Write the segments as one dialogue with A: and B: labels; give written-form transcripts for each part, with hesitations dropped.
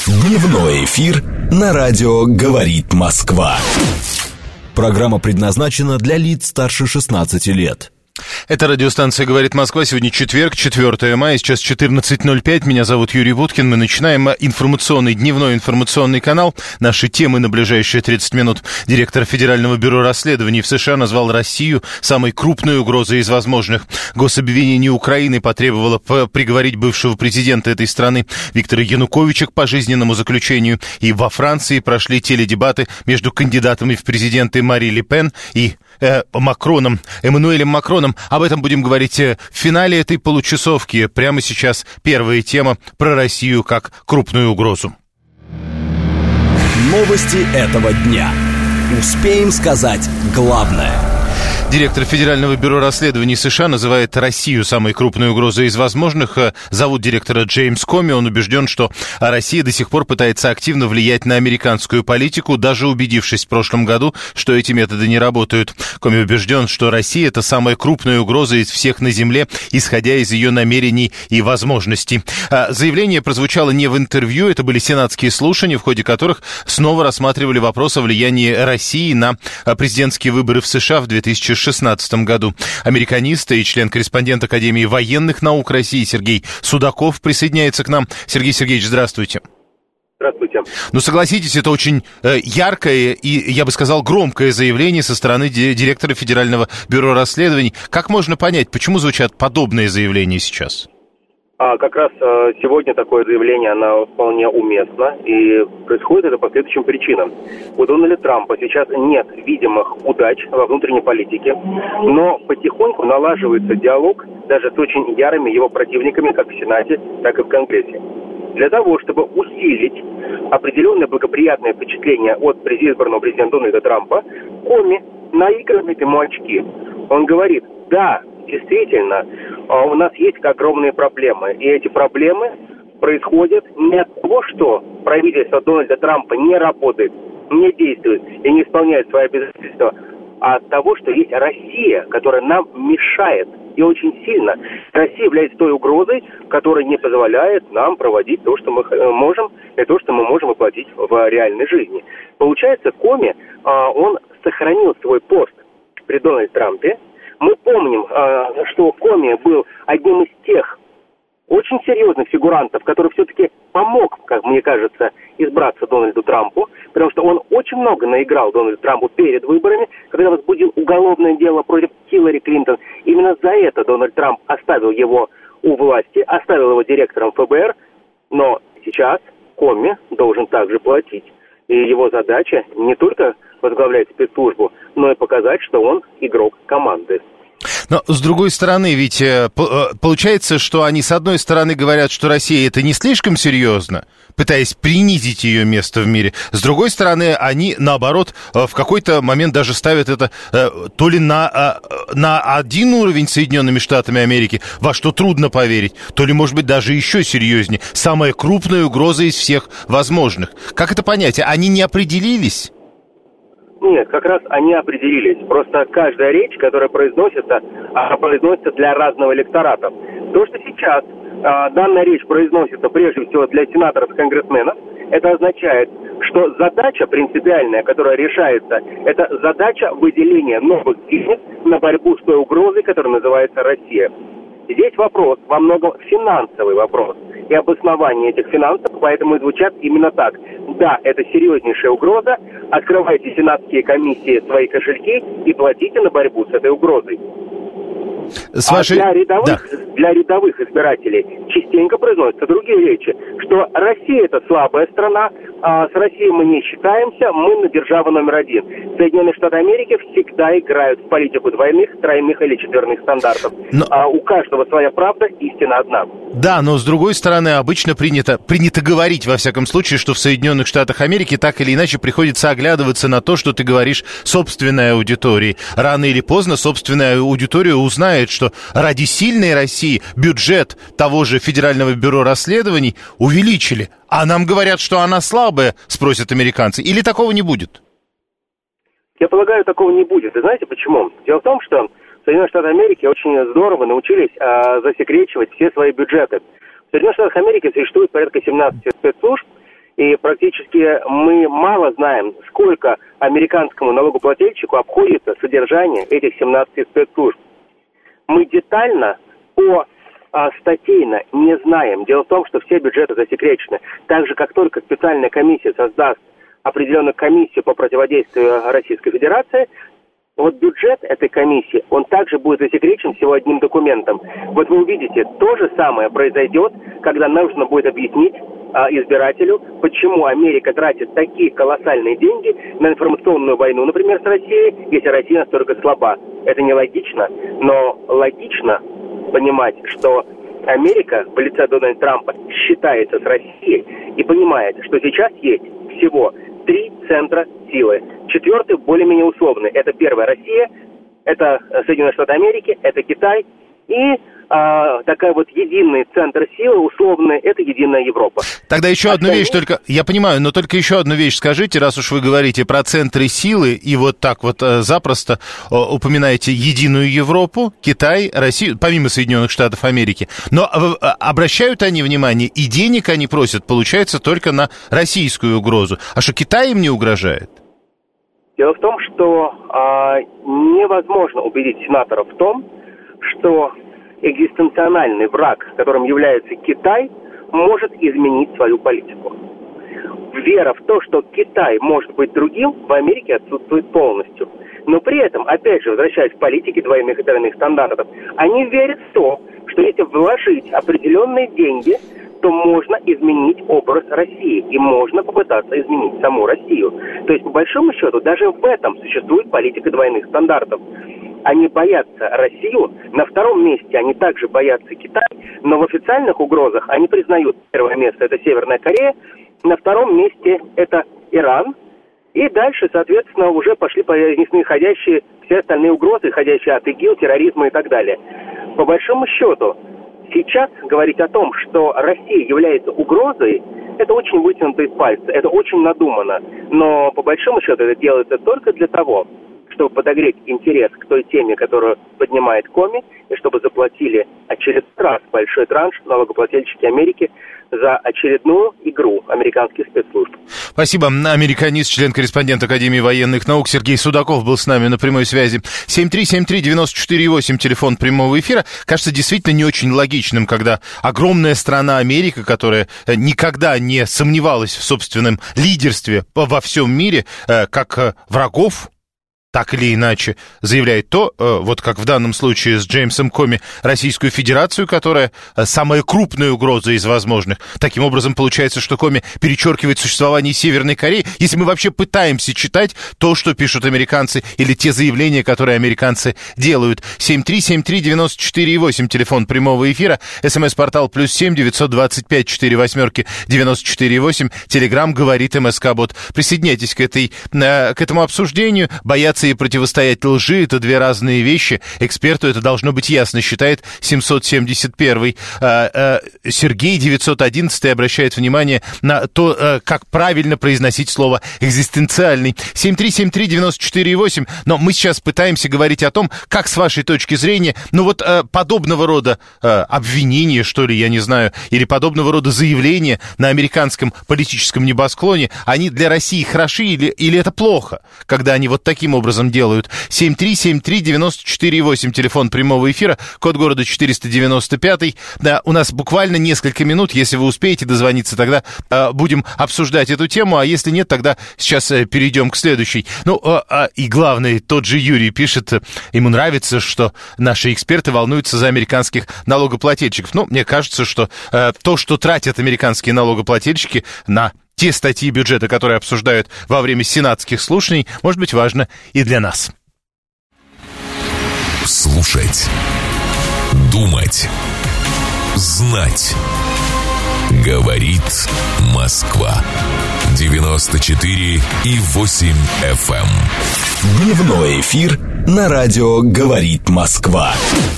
A: Дневной эфир на радио «Говорит Москва». Программа предназначена для лиц старше 16 лет.
B: Это радиостанция «Говорит Москва». Сегодня четверг, 4 мая, сейчас 14:05. Меня зовут Юрий Буткин. Мы начинаем дневной информационный канал. Наши темы на ближайшие 30 минут. Директор Федерального бюро расследований в США назвал Россию самой крупной угрозой из возможных. Гособвинение Украины потребовало приговорить бывшего президента этой страны Виктора Януковича к пожизненному заключению. И во Франции прошли теледебаты между кандидатами в президенты Мари Ле Пен и Эммануэлем Макроном. Об этом будем говорить в финале этой получасовки. Прямо сейчас первая тема про Россию как крупную угрозу.
A: Новости этого дня. Успеем сказать главное.
B: Директор Федерального бюро расследований США называет Россию самой крупной угрозой из возможных. Зовут директора Джеймс Коми. Он убежден, что Россия до сих пор пытается активно влиять на американскую политику, даже убедившись в прошлом году, что эти методы не работают. Коми убежден, что Россия — это самая крупная угроза из всех на Земле, исходя из ее намерений и возможностей. Заявление прозвучало не в интервью, это были сенатские слушания, в ходе которых снова рассматривали вопрос о влиянии России на президентские выборы в США в 2016 году. Американист и член-корреспондент Академии военных наук России Сергей Судаков присоединяется к нам. Сергей Сергеевич, здравствуйте.
C: Здравствуйте.
B: Ну, согласитесь, это очень яркое и, я бы сказал, громкое заявление со стороны директора Федерального бюро расследований. Как можно понять, почему звучат подобные заявления сейчас?
C: Как раз сегодня такое заявление, оно вполне уместно, и происходит это по следующим причинам. У Дональда Трампа сейчас нет видимых удач во внутренней политике, но потихоньку налаживается диалог даже с очень ярыми его противниками, как в Сенате, так и в Конгрессе. Для того, чтобы усилить определенное благоприятное впечатление от предвыборного президента Дональда Трампа, Коми наигрывает ему очки. Он говорит: да, действительно, у нас есть огромные проблемы. И эти проблемы происходят не от того, что правительство Дональда Трампа не работает, не действует и не исполняет свои обязательства, а от того, что есть Россия, которая нам мешает. И очень сильно Россия является той угрозой, которая не позволяет нам проводить то, что мы можем, и то, что мы можем воплотить в реальной жизни. Получается, Коми, он сохранил свой пост при Дональде Трампе. Мы помним, что Коми был одним из тех очень серьезных фигурантов, который все-таки помог, как мне кажется, избраться Дональду Трампу, потому что он очень много наиграл Дональду Трампу перед выборами, когда возбудил уголовное дело против Хиллари Клинтон. Именно за это Дональд Трамп оставил его у власти, оставил его директором ФБР, но сейчас Коми должен также платить. И его задача не только возглавлять спецслужбу, но и показать, что он игрок команды.
B: Но, с другой стороны, ведь получается, что они, с одной стороны, говорят, что Россия это не слишком серьезно, пытаясь принизить ее место в мире. С другой стороны, они, наоборот, в какой-то момент даже ставят это то ли на один уровень с Соединенными Штатами Америки, во что трудно поверить, то ли, может быть, даже еще серьезнее. Самая крупная угроза из всех возможных. Как это понять? Они не определились?
C: Нет, как раз они определились. Просто каждая речь, которая произносится, она произносится для разного электората. То, что сейчас данная речь произносится прежде всего для сенаторов и конгрессменов, это означает, что задача принципиальная, которая решается, это задача выделения новых денег на борьбу с той угрозой, которая называется Россия. Здесь вопрос во многом финансовый вопрос и обоснование этих финансов, поэтому и звучат именно так. Да, это серьезнейшая угроза, открывайте сенатские комиссии свои кошельки и платите на борьбу с этой угрозой. Для рядовых избирателей частенько произносятся другие речи, что Россия это слабая страна, а с Россией мы не считаемся, мы на держава номер один. Соединенные Штаты Америки всегда играют в политику двойных, тройных или четверных стандартов. А у каждого своя правда, истина одна.
B: Да, но с другой стороны, обычно принято говорить, во всяком случае, что в Соединенных Штатах Америки так или иначе приходится оглядываться на то, что ты говоришь собственной аудитории. Рано или поздно собственная аудитория узнает, что ради сильной России бюджет того же Федерального бюро расследований увеличили. А нам говорят, что она слабая, спросят американцы. Или такого не будет?
C: Я полагаю, такого не будет. И знаете почему? Дело в том, что Соединенные Штаты Америки очень здорово научились засекречивать все свои бюджеты. В Соединенных Штатах Америки существует порядка 17 спецслужб, И практически мы мало знаем, сколько американскому налогоплательщику обходится содержание этих 17 спецслужб. Мы детально статейно не знаем. Дело в том, что все бюджеты засекречены. Так же, как только специальная комиссия создаст определенную комиссию по противодействию Российской Федерации, вот бюджет этой комиссии, он также будет засекречен всего одним документом. Вот вы увидите, то же самое произойдет, когда нужно будет объяснить избирателю, почему Америка тратит такие колоссальные деньги на информационную войну, например, с Россией, если Россия настолько слаба. Это нелогично, но логично понимать, что Америка в лице Дональда Трампа считается с Россией и понимает, что сейчас есть всего 3 центра силы. 4 более-менее условный. Это первая Россия, это Соединенные Штаты Америки, это Китай и такая вот единый центр силы, условно, это единая Европа.
B: Тогда еще одну вещь только, я понимаю, но только еще одну вещь скажите, раз уж вы говорите про центры силы и вот так вот запросто упоминаете единую Европу, Китай, Россию, помимо Соединенных Штатов Америки, но обращают они внимание, и денег они просят, получается, только на российскую угрозу. А что, Китай им не угрожает?
C: Дело в том, что невозможно убедить сенаторов в том, что экзистенциональный враг, которым является Китай, может изменить свою политику. Вера в то, что Китай может быть другим, в Америке отсутствует полностью. Но при этом, опять же, возвращаясь к политике двойных и тройных стандартов, они верят в то, что если вложить определенные деньги, то можно изменить образ России, и можно попытаться изменить саму Россию. То есть, по большому счету, даже в этом существует политика двойных стандартов. Они боятся Россию, на втором месте они также боятся Китай, но в официальных угрозах они признают первое место – это Северная Корея, на втором месте – это Иран, и дальше, соответственно, уже пошли исходящие все остальные угрозы, исходящие от ИГИЛ, терроризма и так далее. По большому счету, сейчас говорить о том, что Россия является угрозой, это очень вытянуто из пальца, это очень надумано, но по большому счету это делается только для того, чтобы подогреть интерес к той теме, которую поднимает Коми, и чтобы заплатили очередной раз большой транш налогоплательщики Америки за очередную игру американских спецслужб.
B: Спасибо. Американист, член-корреспондент Академии военных наук Сергей Судаков был с нами на прямой связи. 7373948, телефон прямого эфира. Кажется действительно не очень логичным, когда огромная страна Америка, которая никогда не сомневалась в собственном лидерстве во всем мире, как врагов, так или иначе, заявляет то, вот как в данном случае с Джеймсом Коми, Российскую Федерацию, которая самая крупная угроза из возможных. Таким образом, получается, что Коми перечеркивает существование Северной Кореи, если мы вообще пытаемся читать то, что пишут американцы, или те заявления, которые американцы делают. 7373948, телефон прямого эфира, СМС-портал +7 925 48 94 Телеграм говорит МСК-бот. Присоединяйтесь к этому обсуждению. Бояться и противостоять лжи — это две разные вещи. Эксперту это должно быть ясно, считает 771-й. Сергей 911 обращает внимание на то, как правильно произносить слово «экзистенциальный». 7373948. Но мы сейчас пытаемся говорить о том, как с вашей точки зрения, подобного рода обвинения, что ли, я не знаю, или подобного рода заявления на американском политическом небосклоне, они для России хороши или это плохо, когда они вот таким образом делают? 7373948, телефон прямого эфира, код города 495. Да, у нас буквально несколько минут, если вы успеете дозвониться, тогда будем обсуждать эту тему, а если нет, тогда сейчас перейдем к следующей. И главное, тот же Юрий пишет, ему нравится, что наши эксперты волнуются за американских налогоплательщиков. Мне кажется, что то, что тратят американские налогоплательщики на те статьи бюджета, которые обсуждают во время сенатских слушаний, может быть важно и для нас.
A: Слушать, думать, знать. Говорит Москва. 94,8 FM. Дневной эфир на радио «Говорит Москва».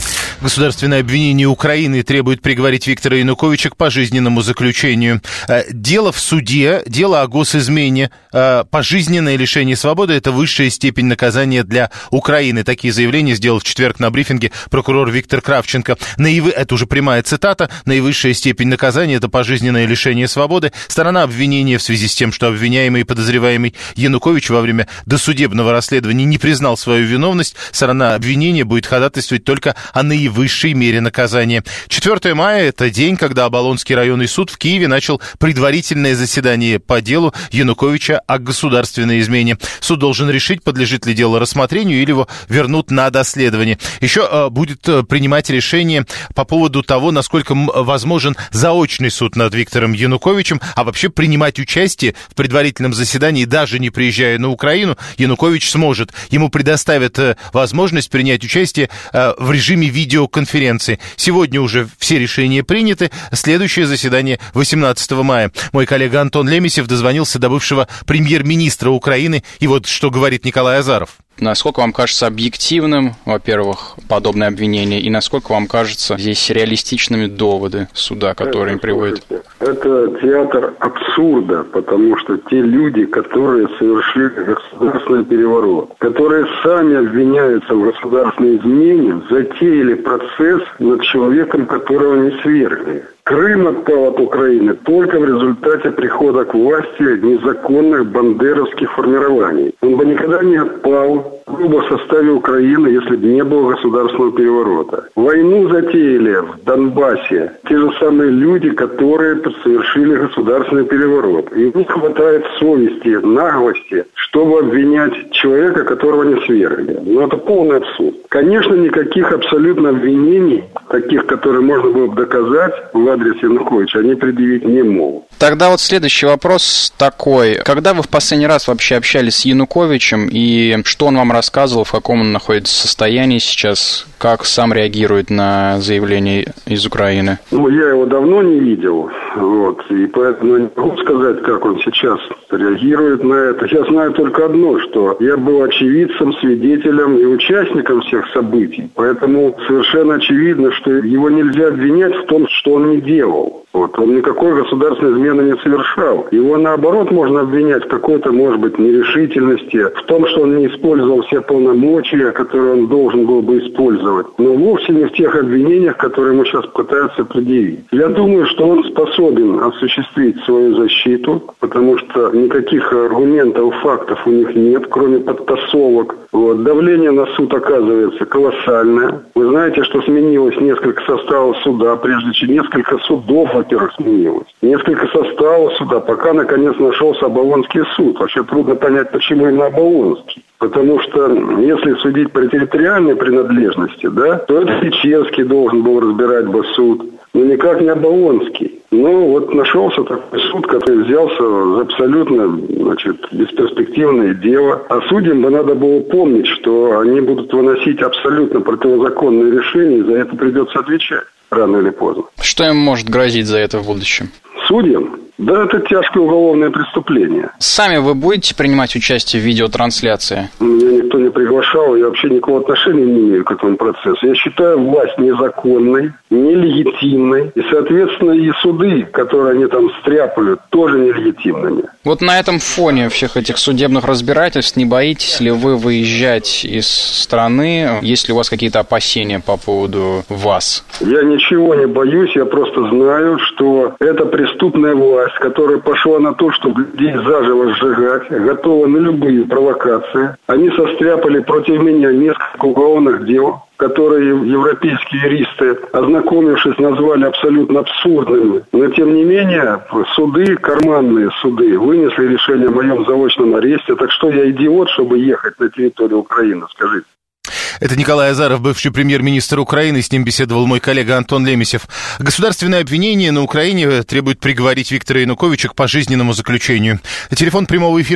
B: Государственное обвинение Украины требует приговорить Виктора Януковича к пожизненному заключению. Дело в суде, дело о госизмене. Пожизненное лишение свободы – это высшая степень наказания для Украины. Такие заявления сделал в четверг на брифинге прокурор Виктор Кравченко. Это уже прямая цитата. Наивысшая степень наказания – это пожизненное лишение свободы. Сторона обвинения в связи с тем, что обвиняемый и подозреваемый Янукович во время досудебного расследования не признал свою виновность, сторона обвинения будет ходатайствовать только о наивысшей мере наказания. 4 мая – это день, когда Оболонский районный суд в Киеве начал предварительное заседание по делу Януковича о государственной измене. Суд должен решить, подлежит ли дело рассмотрению или его вернут на доследование. Еще будет принимать решение по поводу того, насколько возможен заочный суд над Виктором Януковичем, а вообще принимать участие в предварительном заседании, даже не приезжая на Украину, Янукович сможет. Ему предоставят возможность принять участие в режиме видеоконференции. Сегодня уже все решения приняты. Следующее заседание 18 мая. Мой коллега Антон Лемесев дозвонился до бывшего премьер-министра Украины. И вот что говорит Николай Азаров.
D: Насколько вам кажется объективным, во-первых, подобное обвинение, и насколько вам кажется здесь реалистичными доводы суда, которые им приводят?
E: Это театр абсурда, потому что те люди, которые совершили государственный переворот, которые сами обвиняются в государственной измене, затеяли процесс над человеком, которого не свергли. Крым отпал от Украины только в результате прихода к власти незаконных бандеровских формирований. Он бы никогда не отпал грубо в составе Украины, если бы не было государственного переворота. Войну затеяли в Донбассе те же самые люди, которые совершили государственный переворот. И у них хватает совести, наглости, чтобы обвинять человека, которого не свергли. Но это полный абсурд. Конечно, никаких абсолютно обвинений, таких, которые можно было бы доказать в адрес Януковича, они предъявить не могут.
D: Тогда вот следующий вопрос такой. Когда вы в последний раз вообще общались с Януковичем, и что он вам рассказывал, в каком он находится состоянии сейчас, как сам реагирует на заявление из Украины?
E: Я его давно не видел, и поэтому не могу сказать, как он сейчас реагирует на это. Я знаю только одно, что я был очевидцем, свидетелем и участником всех событий, поэтому совершенно очевидно, что его нельзя обвинять в том, что он не делал. Он никакой государственной измены не совершал. Его, наоборот, можно обвинять в какой-то, может быть, нерешительности, в том, что он не использовал все полномочия, которые он должен был бы использовать. Но вовсе не в тех обвинениях, которые ему сейчас пытаются предъявить. Я думаю, что он способен осуществить свою защиту, потому что никаких аргументов, фактов у них нет, кроме подтасовок. Давление на суд оказывается колоссальное. Вы знаете, что сменилось несколько составов суда, прежде чем несколько судов, во-первых, сменилось. Несколько составов суда, пока, наконец, нашелся Оболонский суд. Вообще трудно понять, почему именно Оболонский. Потому что, если судить по территориальной принадлежности, то это Печерский должен был разбирать бы суд, но никак не Оболонский. Нашелся такой суд, который взялся за абсолютно, бесперспективное дело. А судьям бы надо было помнить, что они будут выносить абсолютно противозаконные решения, и за это придется отвечать рано или поздно.
D: Что им может грозить за это в будущем?
E: Судьям? Да, это тяжкое уголовное преступление.
D: Сами вы будете принимать участие в видеотрансляции?
E: Меня никто не приглашал, я вообще никакого отношения не имею к этому процессу. Я считаю власть незаконной, нелегитимной, и, соответственно, и суды, которые они там стряпали, тоже нелегитимными.
D: На этом фоне всех этих судебных разбирательств не боитесь ли вы выезжать из страны? Есть ли у вас какие-то опасения по поводу вас?
E: Я ничего не боюсь, я просто знаю, что это преступная власть, которая пошла на то, чтобы людей заживо сжигать, готова на любые провокации. Они состряпали против меня несколько уголовных дел, которые европейские юристы, ознакомившись, назвали абсолютно абсурдными. Но, тем не менее, суды, карманные суды, вынесли решение о моем заочном аресте. Так что я идиот, чтобы ехать на территорию Украины, скажите.
B: Это Николай Азаров, бывший премьер-министр Украины. С ним беседовал мой коллега Антон Лемесев. Государственное обвинение на Украине требует приговорить Виктора Януковича к пожизненному заключению. Телефон прямого эфира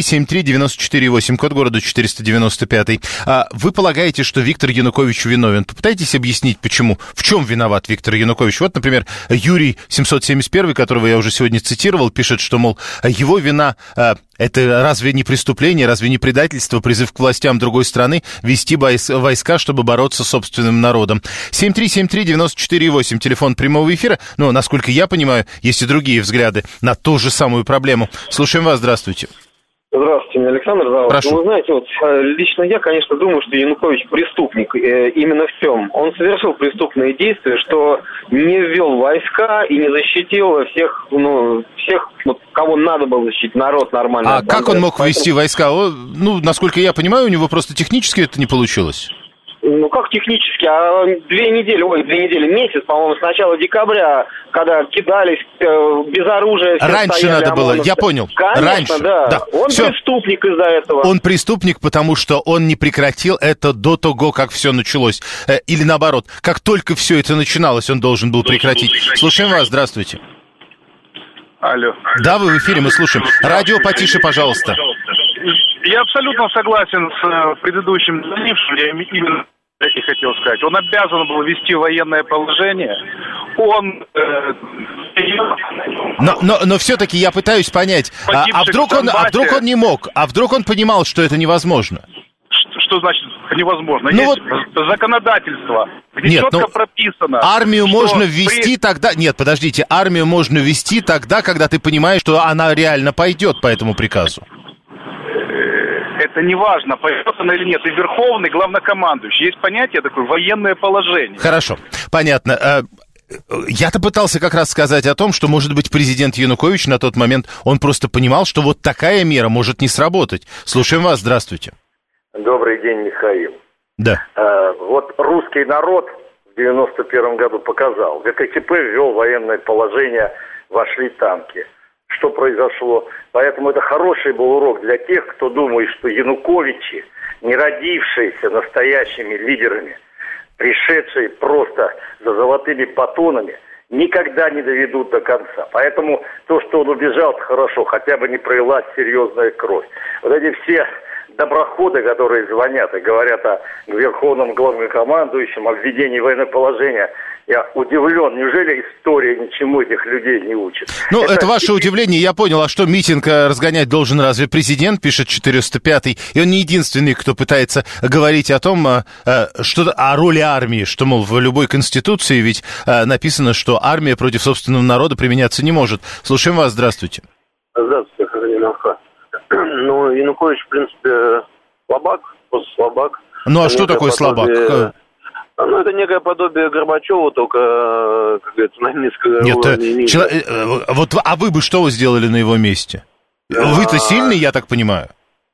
B: 7373948, код города 495. Вы полагаете, что Виктор Янукович виновен? Попытайтесь объяснить, почему. В чем виноват Виктор Янукович? Например, Юрий 771, которого я уже сегодня цитировал, пишет, что, его вина Это разве не преступление, разве не предательство, призыв к властям другой страны вести войска, чтобы бороться с собственным народом? 7373948, телефон прямого эфира. Но, насколько я понимаю, есть и другие взгляды на ту же самую проблему. Слушаем вас, здравствуйте.
F: Здравствуйте, меня Александр зовут.
B: Прошу.
F: Ну, вы знаете, вот лично я, конечно, думаю, что Янукович преступник. Именно в чем? Он совершил преступные действия, что не ввел войска и не защитил всех, кого надо было защитить, народ нормально.
B: А как он мог ввести войска? Ну, насколько я понимаю, у него просто технически это не получилось.
F: Ну, как технически? Месяц, по-моему, с начала декабря, когда кидались без оружия.
B: Раньше надо было, я понял.
F: Конечно,
B: раньше,
F: да. Он
B: Всё.
F: преступник из-за этого.
B: Он преступник, потому что он не прекратил это до того, как все началось. Или наоборот, как только все это начиналось, он должен был прекратить. Слушаем вас, здравствуйте.
G: Алло.
B: Да, вы в эфире, мы слушаем. Радио потише, пожалуйста.
G: Я абсолютно согласен с предыдущим звонившим. Я именно это и хотел сказать. Он обязан был ввести военное положение. Он...
B: Но все-таки я пытаюсь понять, а вдруг он не мог? А вдруг он понимал, что это невозможно?
G: Что значит невозможно?
B: Ну
G: есть законодательство, где четко прописано.
B: Армию можно ввести тогда... Нет, подождите, армию можно ввести тогда, когда ты понимаешь, что она реально пойдет по этому приказу.
G: Это не важно, пойдет она или нет. И верховный главнокомандующий. Есть понятие такое военное положение.
B: Хорошо, понятно. Я-то пытался как раз сказать о том, что, может быть, президент Янукович на тот момент, он просто понимал, что вот такая мера может не сработать. Слушаем вас, здравствуйте.
H: Добрый день, Михаил.
B: Да.
H: Вот русский народ в 91 году показал. ГКЧП ввел военное положение, вошли танки. Что произошло? Поэтому это хороший был урок для тех, кто думает, что Януковичи, не родившиеся настоящими лидерами, пришедшие просто за золотыми батонами, никогда не доведут до конца. Поэтому то, что он убежал, это хорошо, хотя бы не пролилась серьезная кровь. Вот эти все доброходы, которые звонят и говорят о верховном главнокомандующем, о введении военного положения, я удивлен, неужели история ничему этих людей не учит?
B: Ну, это ваше удивление, я понял. А что, митинг разгонять должен разве президент, пишет 405-й, и он не единственный, кто пытается говорить о том, что о роли армии, что, мол, в любой конституции ведь написано, что армия против собственного народа применяться не может. Слушаем вас, здравствуйте.
I: Здравствуйте, Хазанин Алха. Ну, Янукович, в принципе, слабак, просто слабак.
B: Ну, а что такое слабак?
I: Ну, это некое подобие Горбачева, только, как говорится, на низком уровне.
B: Вот, а вы бы что сделали на его месте? Вы-то сильный, я так понимаю?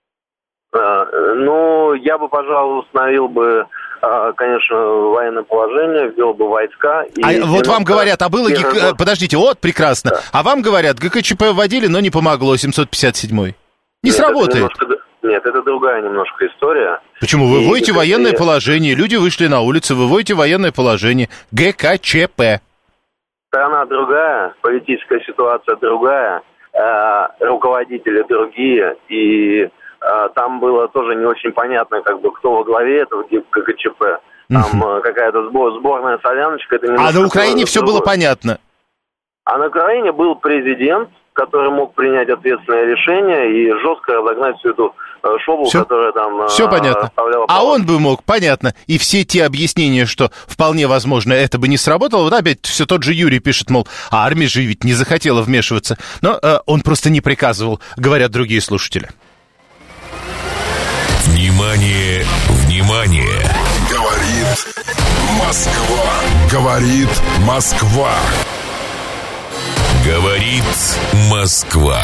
I: Ну, я бы, пожалуй, установил бы, конечно, военное положение, ввел бы войска.
B: И вот вам говорят, было... Подождите, вот прекрасно. Да. А вам говорят, ГКЧП вводили, но не помогло, 757-й. Не сработает.
I: Нет, это другая немножко история.
B: Почему? Вы вводите военное положение, люди вышли на улицы, вы вводите военное положение. ГКЧП.
I: Страна другая, политическая ситуация другая, руководители другие, и там было тоже не очень понятно, как бы, кто во главе этого ГКЧП. Там какая-то сборная соляночка. Это
B: а на Украине все было понятно?
I: А на Украине был президент, который мог принять ответственное решение и жестко разогнать всю эту шобу, которая там...
B: Все понятно. А он бы мог, понятно. И все те объяснения, что вполне возможно это бы не сработало, вот опять все тот же Юрий пишет, мол, а армия же ведь не захотела вмешиваться. Но он просто не приказывал, говорят другие слушатели.
A: Внимание, внимание! Говорит Москва. Говорит Москва. Говорит Москва.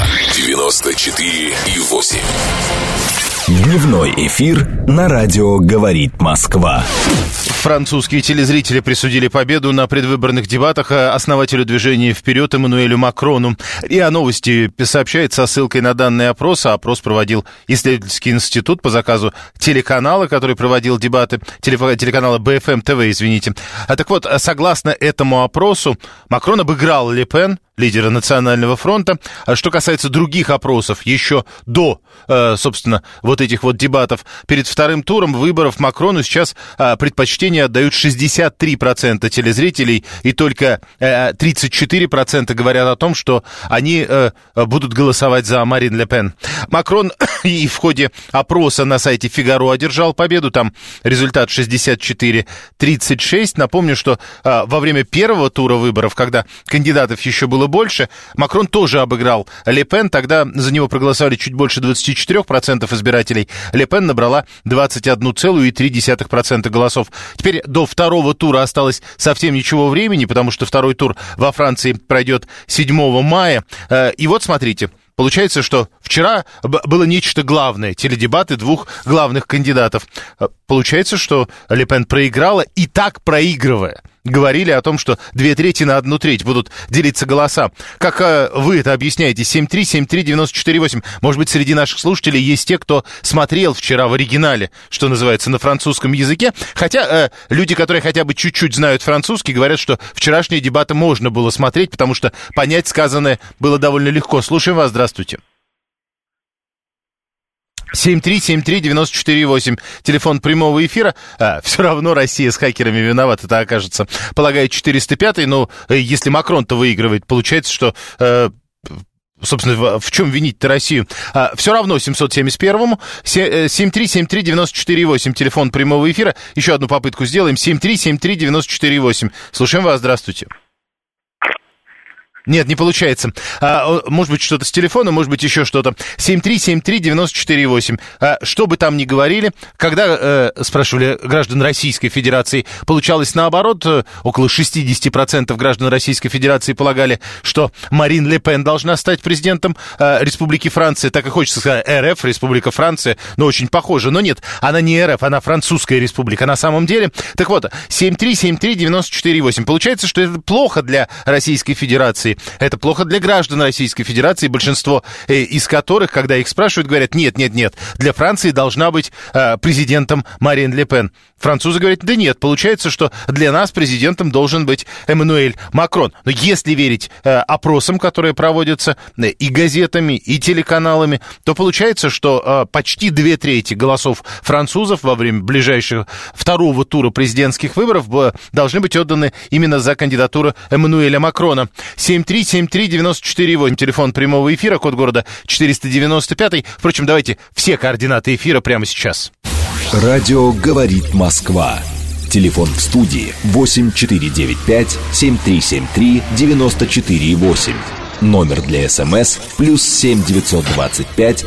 A: 94,8. Дневной эфир на радио «Говорит Москва».
B: Французские телезрители присудили победу на предвыборных дебатах основателю движения «Вперед» Эммануэлю Макрону. РИА Новости сообщает со ссылкой на данные опроса. Опрос проводил исследовательский институт по заказу телеканала, который проводил дебаты, телеканала БФМ ТВ, извините. Так вот, согласно этому опросу, Макрон обыграл Ле Пен лидера Национального фронта. А что касается других опросов, еще до, собственно, вот этих вот дебатов, перед вторым туром выборов Макрону сейчас предпочтение отдают 63% телезрителей, и только 34% говорят о том, что они будут голосовать за Марин Ле Пен. Макрон и в ходе опроса на сайте Фигаро одержал победу, там результат 64-36. Напомню, что во время первого тура выборов, когда кандидатов еще было больше, Макрон тоже обыграл Ле Пен, тогда за него проголосовали чуть больше 24% избирателей. Ле Пен набрала 21,3% голосов. Теперь до второго тура осталось совсем ничего времени, потому что второй тур во Франции пройдет 7 мая. И вот смотрите. Получается, что вчера было нечто главное, теледебаты двух главных кандидатов. Получается, что Ле Пен проиграла, и так проигрывая. Говорили о том, что 2/3 на 1/3 будут делиться голоса. Как вы это объясняете? 7373948. Может быть, среди наших слушателей есть те, кто смотрел вчера в оригинале, что называется, на французском языке. Хотя люди, которые хотя бы чуть-чуть знают французский, говорят, что вчерашние дебаты можно было смотреть, потому что понять сказанное было довольно легко. Слушаем вас, здравствуйте. 7373948, телефон прямого эфира. Все равно Россия с хакерами виновата-то окажется. Полагаю, 405-й, но если Макрон-то выигрывает, получается, что... Собственно, в чем винить-то Россию? Все равно 771-му. 7373948, телефон прямого эфира. Еще одну попытку сделаем. 7373948. Слушаем вас, здравствуйте. Нет, не получается. Может быть, что-то с телефона, может быть, еще что-то. 7373948. Что бы там ни говорили, когда спрашивали граждан Российской Федерации, получалось наоборот. Около 60% граждан Российской Федерации полагали, что Марин Ле Пен должна стать президентом Республики Франция. Так и хочется сказать РФ, Республика Франция, но очень похоже. Но нет, она не РФ, она Французская Республика на самом деле. Так вот, 7373948. Получается, что это плохо для Российской Федерации. Это плохо для граждан Российской Федерации, большинство из которых, когда их спрашивают, говорят, нет, для Франции должна быть президентом Марин Ле Пен. Французы говорят, да нет, получается, что для нас президентом должен быть Эммануэль Макрон. Но если верить опросам, которые проводятся и газетами, и телеканалами, то получается, что почти 2/3 голосов французов во время ближайшего второго тура президентских выборов должны быть отданы именно за кандидатуру Эммануэля Макрона. 7373948, телефон прямого эфира, код города 495. Впрочем, давайте все координаты эфира прямо сейчас.
A: Радио «Говорит Москва». Телефон в студии 8495-7373-94,8. Номер для СМС +7 925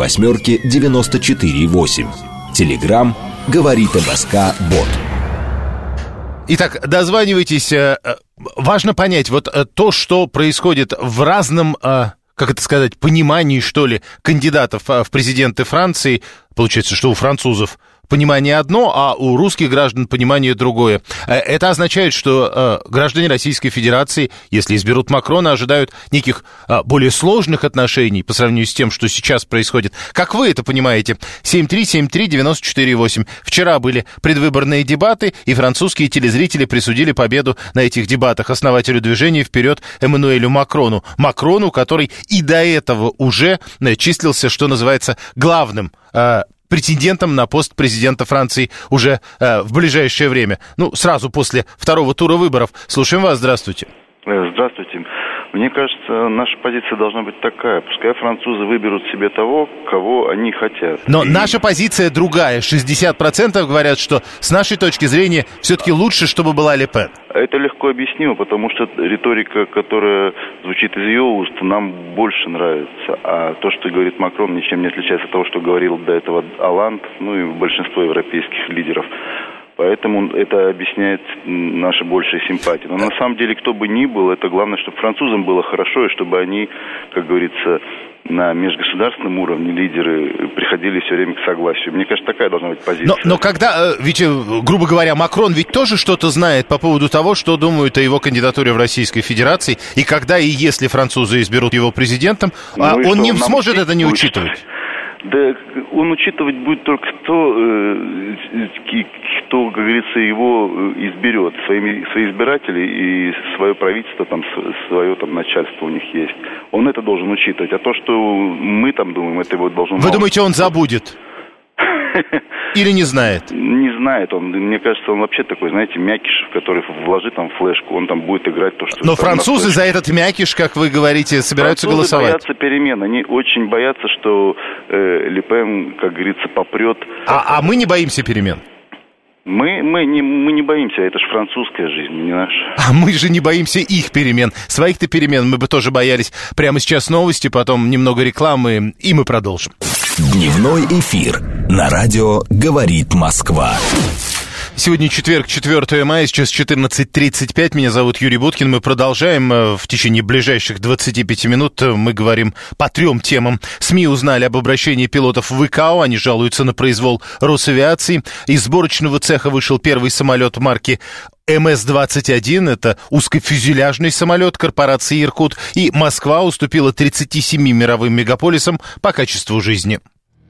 A: 48-94,8. Телеграм «Говорит МСК Бот».
B: Итак, дозванивайтесь. Важно понять, вот то, что происходит в разном, как это сказать, понимании, что ли, кандидатов в президенты Франции. Получается, что у французов понимание одно, а у русских граждан понимание другое. Это означает, что граждане Российской Федерации, если изберут Макрона, ожидают неких более сложных отношений по сравнению с тем, что сейчас происходит. Как вы это понимаете? 7373948. Вчера были предвыборные дебаты, и французские телезрители присудили победу на этих дебатах основателю движения «Вперед» Эммануэлю Макрону. Макрону, который и до этого уже числился, что называется, главным претендентом на пост президента Франции уже в ближайшее время. Ну, сразу после второго тура выборов. Слушаем вас, здравствуйте.
J: Здравствуйте. Мне кажется, наша позиция должна быть такая. Пускай французы выберут себе того, кого они хотят.
B: Но наша позиция другая. 60% говорят, что с нашей точки зрения все-таки лучше, чтобы была Ле Пен.
J: Это легко объяснимо, потому что риторика, которая звучит из ее уст, нам больше нравится. А то, что говорит Макрон, ничем не отличается от того, что говорил до этого Олланд, ну и большинство европейских лидеров. Поэтому это объясняет наши большие симпатии. Но на самом деле, кто бы ни был, это главное, чтобы французам было хорошо, и чтобы они, как говорится, на межгосударственном уровне лидеры приходили все время к согласию. Мне кажется, такая должна быть позиция.
B: Но когда, ведь, грубо говоря, Макрон ведь тоже что-то знает по поводу того, что думают о его кандидатуре в Российской Федерации, и когда и если французы изберут его президентом, он не сможет это не учитывать.
J: Да, он учитывать будет только то, кто, как говорится, его изберет. Свои избиратели и свое правительство, там, свое там, начальство у них есть. Он это должен учитывать. А то, что мы там думаем, это его должно...
B: Вы думаете, он забудет? Или не знает?
J: Не знает он. Мне кажется, он вообще такой, знаете, мякиш, который вложит там флешку, он там будет играть то, что...
B: Но французы за этот мякиш, как вы говорите, собираются голосовать.
J: Французы боятся перемен. Они очень боятся, что Ле Пен, как говорится, попрет.
B: А мы не боимся перемен?
J: Мы не боимся, это же французская жизнь, не наша.
B: А мы же не боимся их перемен. Своих-то перемен мы бы тоже боялись. Прямо сейчас новости, потом немного рекламы, и мы продолжим.
A: Дневной эфир на радио «Говорит Москва».
B: Сегодня четверг, 4 мая, сейчас 14:35. Меня зовут Юрий Буткин. Мы продолжаем. В течение ближайших 25 минут мы говорим по 3 темам. СМИ узнали об обращении пилотов в ИКАО. Они жалуются на произвол Росавиации. Из сборочного цеха вышел первый самолет марки МС-21. Это узкофюзеляжный самолет корпорации «Иркут». И Москва уступила 37 мировым мегаполисам по качеству жизни.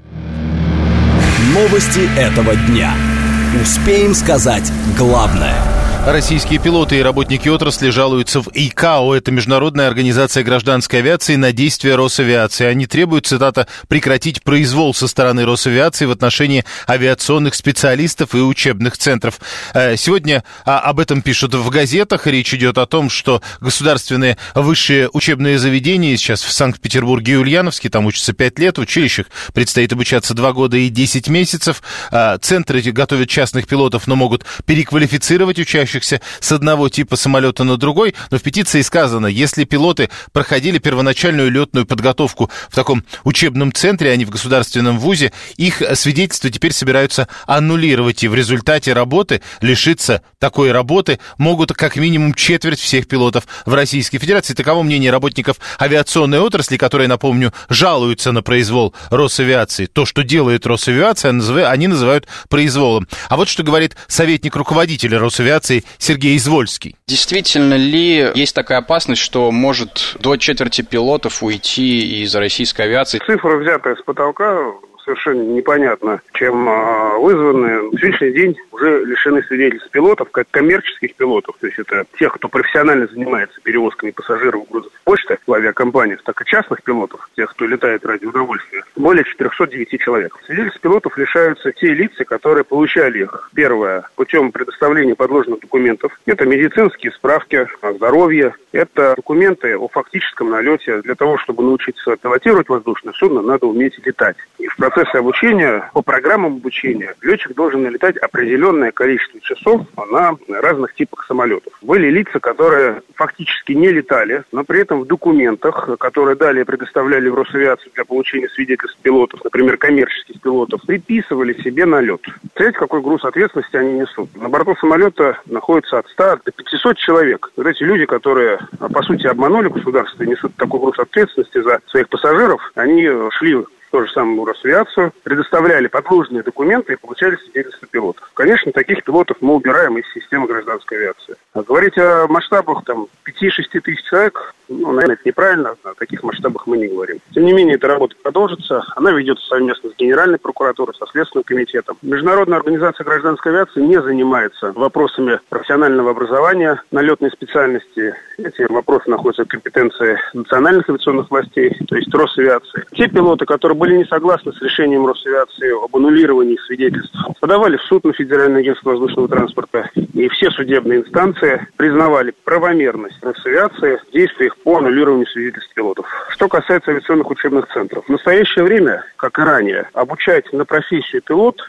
A: Новости этого дня. Успеем сказать главное.
B: Российские пилоты и работники отрасли жалуются в ИКАО. Это Международная организация гражданской авиации на действия Росавиации. Они требуют, цитата, прекратить произвол со стороны Росавиации в отношении авиационных специалистов и учебных центров. Сегодня об этом пишут в газетах. Речь идет о том, что государственные высшие учебные заведения сейчас в Санкт-Петербурге и Ульяновске, там учатся 5 лет, в училищах предстоит обучаться 2 года и 10 месяцев. Центры готовят частных пилотов, но могут переквалифицировать учащихся с одного типа самолета на другой, но в петиции сказано, если пилоты проходили первоначальную летную подготовку в таком учебном центре, а не в государственном вузе, их свидетельства теперь собираются аннулировать, и в результате работы лишиться такой работы могут как минимум четверть всех пилотов в Российской Федерации. Таково мнение работников авиационной отрасли, которые, напомню, жалуются на произвол Росавиации. То, что делает Росавиация, они называют произволом. А вот что говорит советник руководителя Росавиации Сергей Извольский.
D: Действительно ли есть такая опасность, что может до четверти пилотов уйти из российской авиации?
E: Цифра, взятая с потолка, совершенно непонятно, чем вызваны. На сегодняшний день уже лишены свидетельств пилотов, как коммерческих пилотов, то есть это тех, кто профессионально занимается перевозками пассажиров и грузов почты в авиакомпаниях, так и частных пилотов, тех, кто летает ради удовольствия, более 409 человек. Свидетельств пилотов лишаются те лица, которые получали их. Первое, путем предоставления подложных документов. Это медицинские справки о здоровье, это документы о фактическом налете. Для того, чтобы научиться пилотировать воздушное судно, надо уметь летать. И в процессе обучения, по программам обучения, летчик должен налетать определенное количество часов на разных типах самолетов. Были лица, которые фактически не летали, но при этом в документах, которые далее предоставляли в Росавиацию для получения свидетельств пилотов, например, коммерческих пилотов, приписывали себе налет. Представляете, какой груз ответственности они несут? На борту самолета находится от 100 до 500 человек. Вот эти люди, которые, по сути, обманули государство и несут такой груз ответственности за своих пассажиров, они шли то же самое в Росавиацию, предоставляли подложные документы и получали свидетельства пилотов. Конечно, таких пилотов мы убираем из системы гражданской авиации. А говорить о масштабах 5-6 тысяч человек, наверное, это неправильно, о таких масштабах мы не говорим. Тем не менее, эта работа продолжится, она ведется совместно с Генеральной прокуратурой, со Следственным комитетом. Международная организация гражданской авиации не занимается вопросами профессионального образования на летной специальности. Эти вопросы находятся в компетенции национальных авиационных властей, то есть Росавиации. Те пилоты, которые были не согласны с решением Росавиации об аннулировании свидетельств, подавали в суд на Федеральное агентство воздушного транспорта, и все судебные инстанции признавали правомерность Росавиации в действиях по аннулированию свидетельств пилотов. Что касается авиационных учебных центров, в настоящее время, как и ранее, обучать на профессию пилот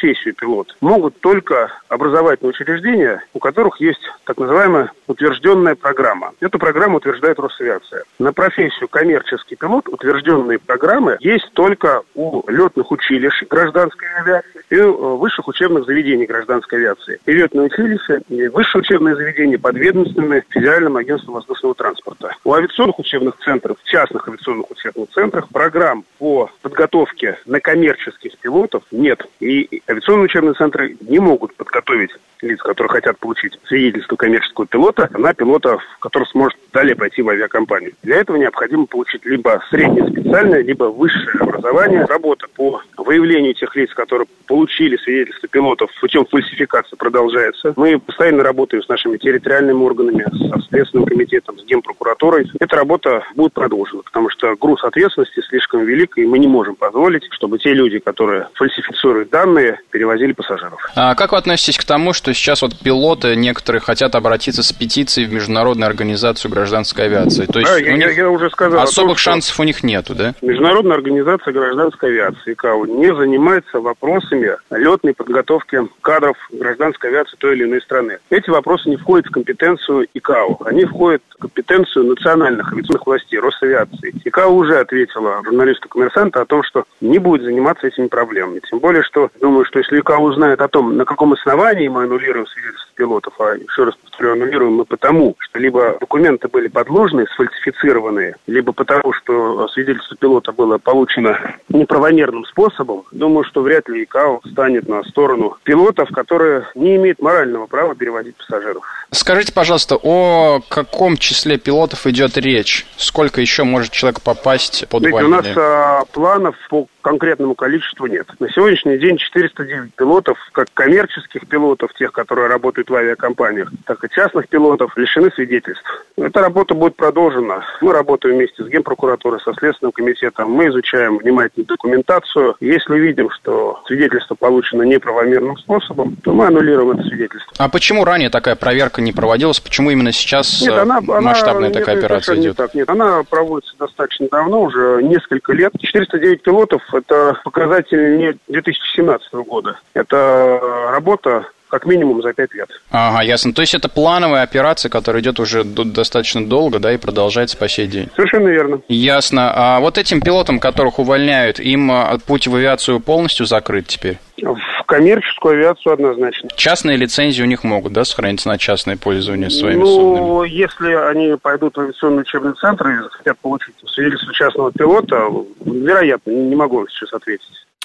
E: могут только образовательные учреждения, у которых есть так называемая утвержденная программа. Эту программу утверждает Росавиация. На профессию коммерческий пилот утвержденные программы есть только у летных училищ гражданской авиации и высших учебных заведений гражданской авиации. И летные училища, и высшие учебные заведения подведомственны Федеральному агентству воздушного транспорта. У авиационных учебных центров, частных авиационных учебных центрах, программ по подготовке на коммерческих пилотов нет. И авиационные учебные центры не могут подготовить лиц, которые хотят получить свидетельство коммерческого пилота, на пилота, который сможет далее пойти в авиакомпанию. Для этого необходимо получить либо среднее специальное, либо высшее образование. Работа по выявлению тех лиц, которые получили свидетельство пилотов путем фальсификации, продолжается. Мы постоянно работаем с нашими территориальными органами, со Следственным комитетом, с Генпрокуратурой. Эта работа будет продолжена, потому что груз ответственности слишком велик, и мы не можем позволить, чтобы те люди, которые фальсифицируют данные, перевозили пассажиров.
D: А как вы относитесь к тому, что сейчас вот пилоты некоторые хотят обратиться с петицией в Международную организацию гражданской авиации? То есть
E: я уже сказал,
D: особых шансов у них нету, да?
E: Международная организация гражданской авиации ИКАО не занимается вопросами летной подготовки кадров гражданской авиации той или иной страны. Эти вопросы не входят в компетенцию ИКАО. Они входят в компетенцию национальных авиационных властей, Росавиации. ИКАО уже ответила журналисту «Коммерсанта» о том, что не будет заниматься этими проблемами. Тем более, что, думаю, что если ИКАО узнает о том, на каком основании мы аннулируем свидетельство пилотов, а еще раз повторю, аннулируем мы потому, что либо документы были подложные, сфальсифицированные, либо потому, что свидетельство пилота было получено неправомерным способом, думаю, что вряд ли ИКАО станет на сторону пилотов, которые не имеют морального права перевозить пассажиров.
D: Скажите, пожалуйста, о каком числе пилотов идет речь? Сколько еще может человек попасть под увольнение?
E: У нас планов по конкретному количеству нет. На сегодняшний день 409 пилотов, как коммерческих пилотов, тех, которые работают в авиакомпаниях, так и частных пилотов, лишены свидетельств. Эта работа будет продолжена. Мы работаем вместе с Генпрокуратурой, со Следственным комитетом. Мы изучаем внимательно документацию. Если видим, что свидетельство получено неправомерным способом, то мы аннулируем это свидетельство.
D: А почему ранее такая проверка не проводилась? Почему именно сейчас масштабная такая операция идет?
E: Нет, она проводится достаточно давно, уже несколько лет. 409 пилотов – это показатель не 2017 года. Это работа как минимум за 5 лет.
D: Ага, ясно. То есть это плановая операция, которая идет уже достаточно долго, да, и продолжается по сей день.
E: Совершенно верно.
D: Ясно. А вот этим пилотам, которых увольняют, им путь в авиацию полностью закрыт теперь?
E: В коммерческую авиацию однозначно.
D: Частные лицензии у них могут, да, сохраниться на частное пользование своими судами?
E: Ну, если они пойдут в авиационный учебный центр и захотят получить свидетельство частного пилота, вероятно, не могу сейчас ответить.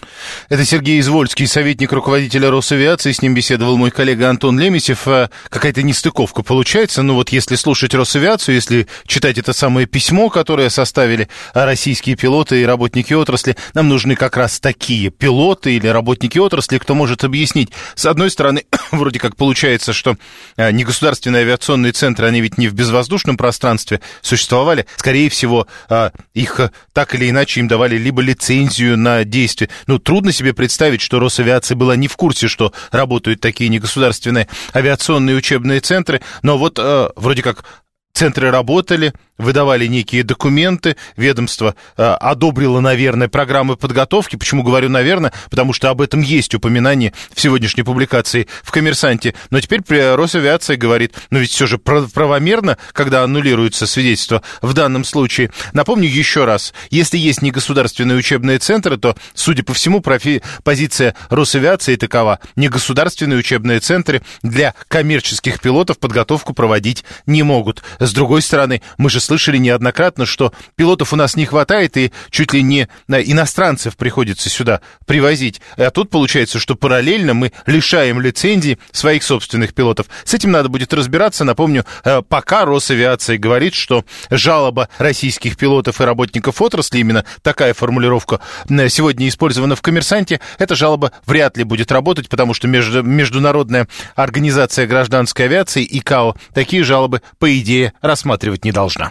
B: Это Сергей Извольский, советник руководителя Росавиации. С ним беседовал мой коллега Антон Лемесев. Какая-то нестыковка получается. Ну вот если слушать Росавиацию, если читать это самое письмо, которое составили российские пилоты и работники отрасли, нам нужны как раз такие пилоты или работники отрасли, кто может объяснить. С одной стороны, вроде как получается, что негосударственные авиационные центры, они ведь не в безвоздушном пространстве существовали. Скорее всего, их так или иначе им давали либо лицензию на действие. Ну, трудно себе представить, что Росавиация была не в курсе, что работают такие негосударственные авиационные учебные центры, но вот вроде как центры работали, выдавали некие документы, ведомство одобрило, наверное, программы подготовки. Почему говорю «наверное»? Потому что об этом есть упоминание в сегодняшней публикации в «Коммерсанте». Но теперь Росавиация говорит, ну ведь все же правомерно, когда аннулируется свидетельство в данном случае. Напомню еще раз, если есть негосударственные учебные центры, то, судя по всему, позиция Росавиации такова: негосударственные учебные центры для коммерческих пилотов подготовку проводить не могут. С другой стороны, мы же слышали неоднократно, что пилотов у нас не хватает, и чуть ли не иностранцев приходится сюда привозить. А тут получается, что параллельно мы лишаем лицензий своих собственных пилотов. С этим надо будет разбираться. Напомню, пока Росавиация говорит, что жалоба российских пилотов и работников отрасли, именно такая формулировка сегодня использована в «Коммерсанте», эта жалоба вряд ли будет работать, потому что Международная организация гражданской авиации, ИКАО, такие жалобы, по идее, рассматривать не должна.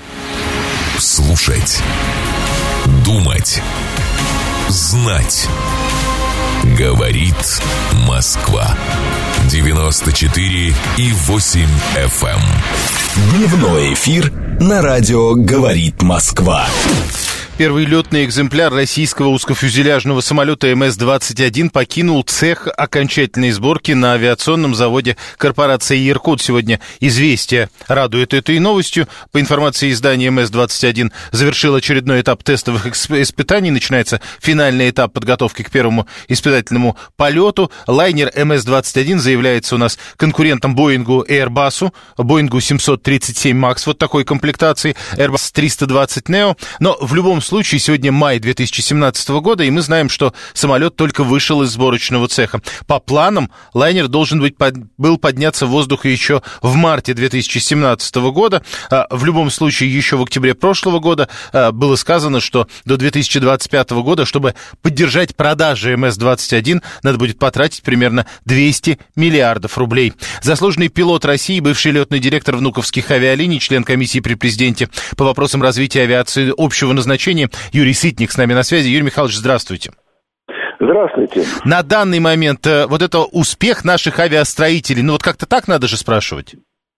A: Слушать, думать, знать. Говорит Москва. 94,8 FM. Дневной эфир на радио «Говорит Москва».
B: Первый летный экземпляр российского узкофюзеляжного самолета МС-21 покинул цех окончательной сборки на авиационном заводе корпорации «Иркут». Сегодня «Известия» радует этой новостью. По информации издания, МС-21 завершил очередной этап тестовых испытаний. Начинается финальный этап подготовки к первому испытательному полету. Лайнер МС-21 заявляется у нас конкурентом Боингу и Airbus'у. Боингу 737 MAX вот такой комплектации, Airbus 320 Neo. Но в любом случае, сегодня май 2017 года, и мы знаем, что самолет только вышел из сборочного цеха. По планам, лайнер должен был подняться в воздух еще в марте 2017 года. В любом случае, еще в октябре прошлого года было сказано, что до 2025 года, чтобы поддержать продажи МС-21, надо будет потратить примерно 200 миллиардов рублей. Заслуженный пилот России, бывший летный директор Внуковских авиалиний, член комиссии при президенте по вопросам развития авиации общего назначения Юрий Сытник с нами на связи. Юрий Михайлович, здравствуйте.
K: Здравствуйте.
B: На данный момент вот это успех наших авиастроителей, ну вот как-то так надо же спрашивать?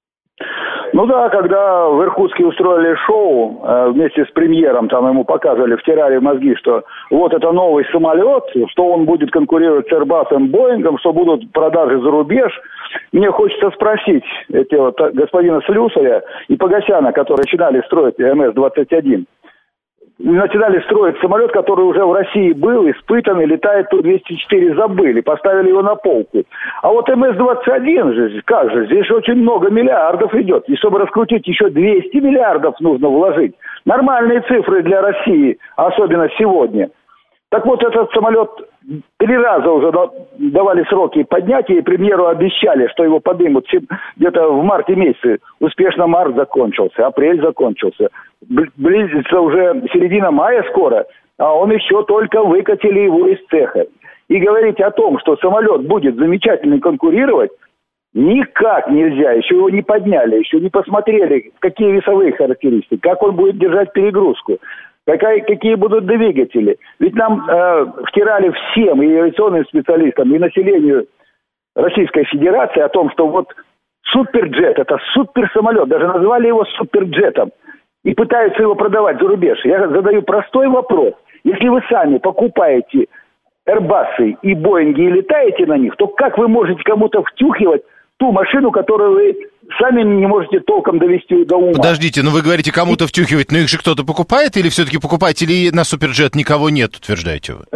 K: Ну да, когда в Иркутске устроили шоу вместе с премьером, там ему показывали, втирали в мозги, что вот это новый самолет, что он будет конкурировать с Airbus, Боингом, что будут продажи за рубеж. Мне хочется спросить господина Слюсаря и Погосяна, которые начинали строить МС-21. Начинали строить самолет, который уже в России был, испытанный, летает Ту-204, забыли, поставили его на полку. А вот МС-21 же, как же, здесь очень много миллиардов идет. И чтобы раскрутить, еще 200 миллиардов нужно вложить. Нормальные цифры для России, особенно сегодня. Так вот, этот самолет 3 раза уже давали сроки поднятия, и премьеру обещали, что его поднимут где-то в марте месяце. Успешно март закончился, апрель закончился. Близится уже середина мая скоро, а он еще только выкатили его из цеха. И говорить о том, что самолет будет замечательно конкурировать, никак нельзя. Еще его не подняли, еще не посмотрели, какие весовые характеристики, как он будет держать перегрузку. Какие будут двигатели? Ведь нам втирали всем, и авиационным специалистам, и населению Российской Федерации о том, что вот суперджет, это суперсамолет, даже назвали его суперджетом, и пытаются его продавать за рубеж. Я задаю простой вопрос. Если вы сами покупаете Airbus'ы и Боинги и летаете на них, то как вы можете кому-то втюхивать ту машину, которую вы сами не можете толком довести до ума?
B: Подождите, вы говорите кому-то втюхивать, но их же кто-то покупает, или все-таки покупателей на суперджет никого нет, утверждаете вы?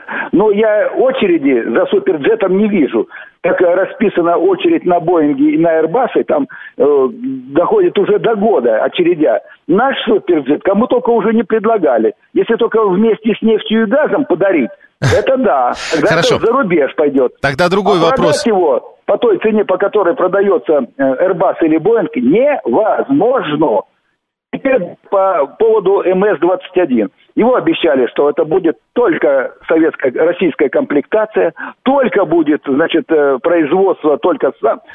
K: Я очереди за суперджетом не вижу. Как расписана очередь на Боинге и на Airbus'ы, там доходит уже до года очередя. Наш суперджет кому только уже не предлагали. Если только вместе с нефтью и газом подарить, это да. Тогда
B: Хорошо.
K: это за рубеж пойдет.
B: Тогда другой вопрос.
K: Продать его по той цене, по которой продается Airbus или Boeing, невозможно. Теперь по поводу МС-21. Его обещали, что это будет только российская комплектация, только будет, производство только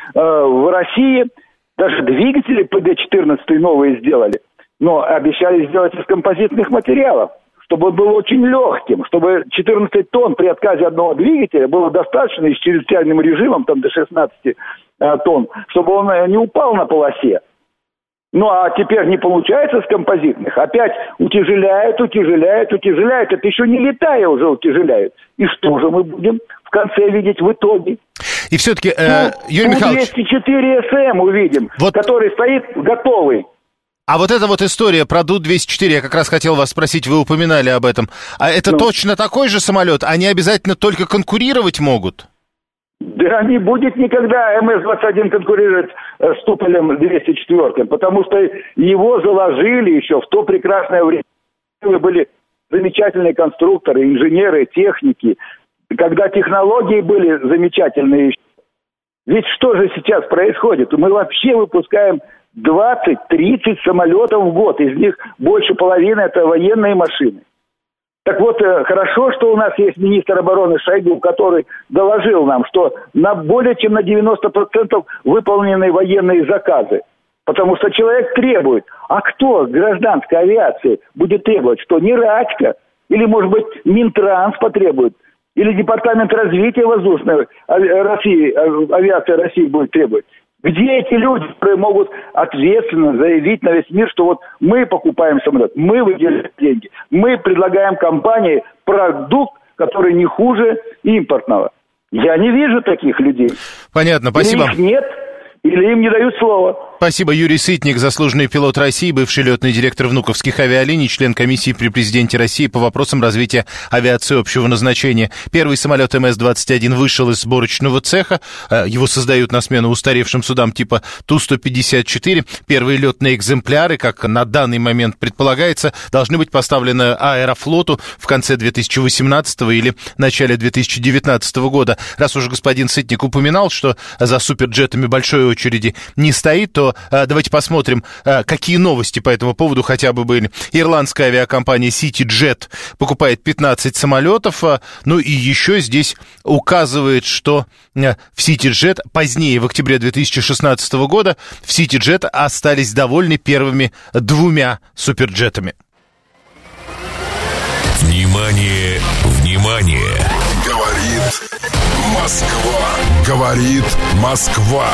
K: в России. Даже двигатели ПД-14 новые сделали. Но обещали сделать из композитных материалов, чтобы он был очень легким, чтобы 14 тонн при отказе одного двигателя было достаточно, и с чрезвычайным режимом, там до 16 тонн, чтобы он не упал на полосе. А теперь не получается с композитных. Опять утяжеляют. Это еще не летая уже утяжеляют. И что же мы будем в конце видеть в итоге?
B: И все-таки, Юрий Михайлович...
K: 204 СМ увидим, который стоит готовый.
B: А вот эта вот история про Ду-204, я как раз хотел вас спросить, вы упоминали об этом. А это точно такой же самолет? Они обязательно только конкурировать могут?
K: Да не будет никогда МС-21 конкурировать с Туполем 204, потому что его заложили еще в то прекрасное время. Были замечательные конструкторы, инженеры, техники, когда технологии были замечательные. Ведь что же сейчас происходит? Мы вообще выпускаем 20-30 самолетов в год, из них больше половины это военные машины. Так вот, хорошо, что у нас есть министр обороны Шойгу, который доложил нам, что более чем на 90% выполнены военные заказы. Потому что человек требует. А кто гражданской авиации будет требовать? Что, не Радько? Или, может быть, Минтранс потребует? Или Департамент развития воздушной авиации России будет требовать? Где эти люди, которые могут ответственно заявить на весь мир, что вот мы покупаем самолет, мы выделяем деньги, мы предлагаем компании продукт, который не хуже импортного? Я не вижу таких людей.
B: Понятно, спасибо.
K: Или их нет, или им не дают слова.
B: Спасибо. Юрий Сытник, заслуженный пилот России, бывший летный директор Внуковских авиалиний, член комиссии при президенте России по вопросам развития авиации общего назначения. Первый самолет МС-21 вышел из сборочного цеха. Его создают на смену устаревшим судам типа Ту-154. Первые летные экземпляры, как на данный момент предполагается, должны быть поставлены Аэрофлоту в конце 2018 или начале 2019 года. Раз уж господин Сытник упоминал, что за суперджетами большой очереди не стоит, то давайте посмотрим, какие новости по этому поводу хотя бы были. Ирландская авиакомпания CityJet покупает 15 самолетов. Ну и еще здесь указывает, что в CityJet позднее, в октябре 2016 года, в CityJet остались довольны первыми 2 суперджетами.
A: Внимание, внимание! Говорит Москва. Говорит Москва.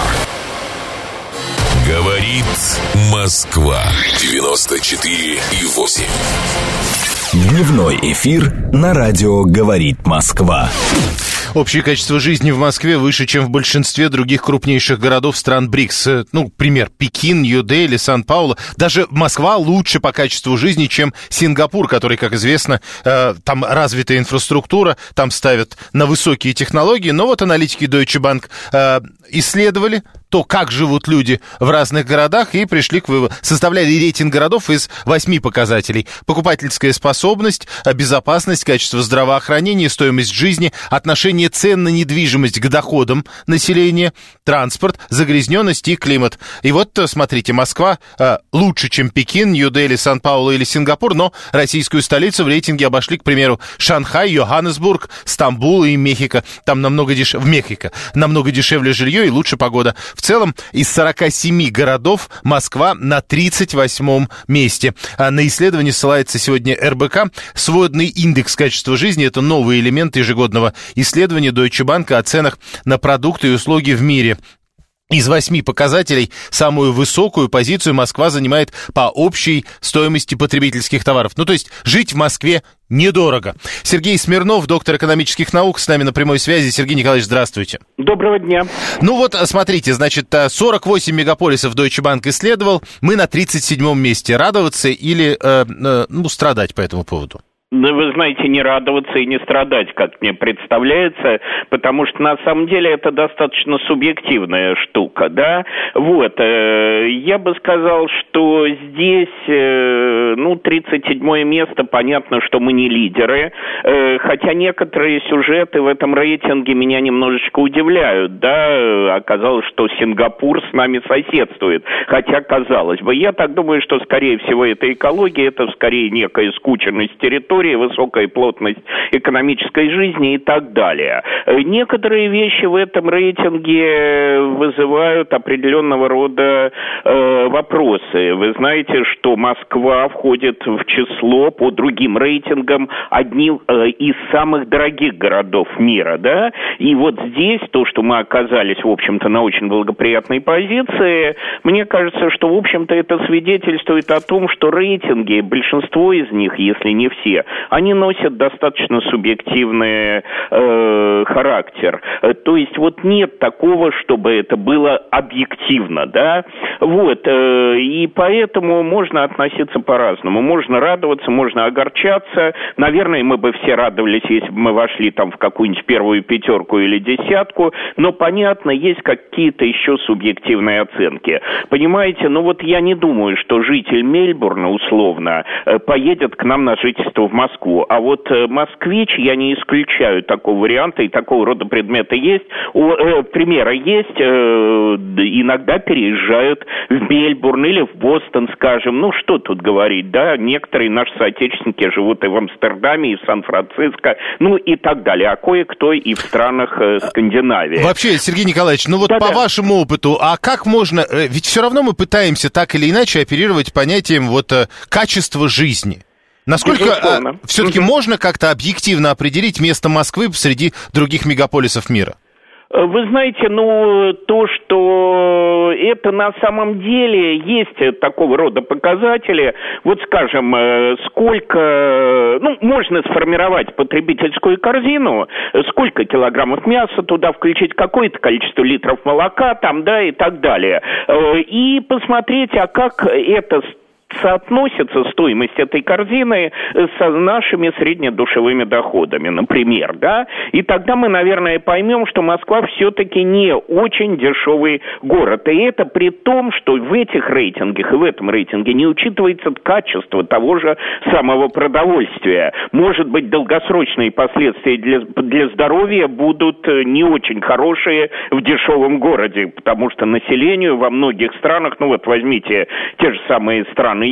A: Говорит Москва. 94,8. Дневной эфир на радио «Говорит Москва».
B: Общее качество жизни в Москве выше, чем в большинстве других крупнейших городов стран БРИКС. Ну, пример, Пекин, Нью-Дели, Сан-Паулу. Даже Москва лучше по качеству жизни, чем Сингапур, который, как известно, там развитая инфраструктура, там ставят на высокие технологии. Но вот аналитики Deutsche Bank исследовали то, как живут люди в разных городах, и пришли к выводу. Составляли рейтинг городов из 8 показателей. Покупательская способность, безопасность, качество здравоохранения, стоимость жизни, отношение цен на недвижимость к доходам населения, транспорт, загрязненность и климат. И вот, смотрите, Москва лучше, чем Пекин, Нью-Дели, Сан-Паулу или Сингапур, но российскую столицу в рейтинге обошли, к примеру, Шанхай, Йоханнесбург, Стамбул и Мехико. Там намного дешевле жилье и лучше погода. В целом, из 47 городов Москва на 38-м месте. На исследование ссылается сегодня РБК. Сводный индекс качества жизни – это новый элемент ежегодного исследования Deutsche Bank о ценах на продукты и услуги в мире. Из 8 показателей самую высокую позицию Москва занимает по общей стоимости потребительских товаров. Ну, то есть жить в Москве недорого. Сергей Смирнов, доктор экономических наук, с нами на прямой связи. Сергей Николаевич, здравствуйте.
L: Доброго дня.
B: Ну вот, смотрите, значит, 48 мегаполисов Deutsche Bank исследовал. Мы на 37-м месте. Радоваться или страдать по этому поводу?
L: Вы знаете, не радоваться и не страдать, как мне представляется, потому что на самом деле это достаточно субъективная штука, да. Вот, я бы сказал, что здесь, 37-е место, понятно, что мы не лидеры, хотя некоторые сюжеты в этом рейтинге меня немножечко удивляют, да. Оказалось, что Сингапур с нами соседствует, хотя, казалось бы, я так думаю, что, скорее всего, это экология, это скорее некая скученность территории, высокая плотность экономической жизни и так далее. Некоторые вещи в этом рейтинге вызывают определенного рода вопросы. Вы знаете, что Москва входит в число по другим рейтингам одним из самых дорогих городов мира, да? И вот здесь то, что мы оказались, в общем-то, на очень благоприятной позиции, мне кажется, что, в общем-то, это свидетельствует о том, что рейтинги, большинство из них, если не все, они носят достаточно субъективный характер. То есть вот нет такого, чтобы это было объективно, да? Вот, и поэтому можно относиться по-разному. Можно радоваться, можно огорчаться. Наверное, мы бы все радовались, если бы мы вошли там в какую-нибудь первую 5 или 10, но, понятно, есть какие-то еще субъективные оценки. Понимаете, вот я не думаю, что житель Мельбурна, условно, поедет к нам на жительство в Москву. А вот москвич, я не исключаю такого варианта, и такого рода предметы есть. Примеры есть, иногда переезжают в Мельбурн или в Бостон, скажем. Что тут говорить, да? Некоторые наши соотечественники живут и в Амстердаме, и в Сан-Франциско, и так далее. А кое-кто и в странах Скандинавии.
B: Вообще, Сергей Николаевич, по вашему опыту, а как можно... Ведь все равно мы пытаемся так или иначе оперировать понятием качества жизни. Насколько все-таки можно как-то объективно определить место Москвы среди других мегаполисов мира?
L: Вы знаете, то, что это на самом деле есть такого рода показатели, вот скажем, сколько, можно сформировать потребительскую корзину, сколько килограммов мяса туда включить, какое-то количество литров молока там, да, и так далее, и посмотреть, а как это соотносится стоимость этой корзины с нашими среднедушевыми доходами, например, да, и тогда мы, наверное, поймем, что Москва все-таки не очень дешевый город, и это при том, что в этих рейтингах и в этом рейтинге не учитывается качество того же самого продовольствия. Может быть, долгосрочные последствия для здоровья будут не очень хорошие в дешевом городе, потому что населению во многих странах, возьмите те же самые страны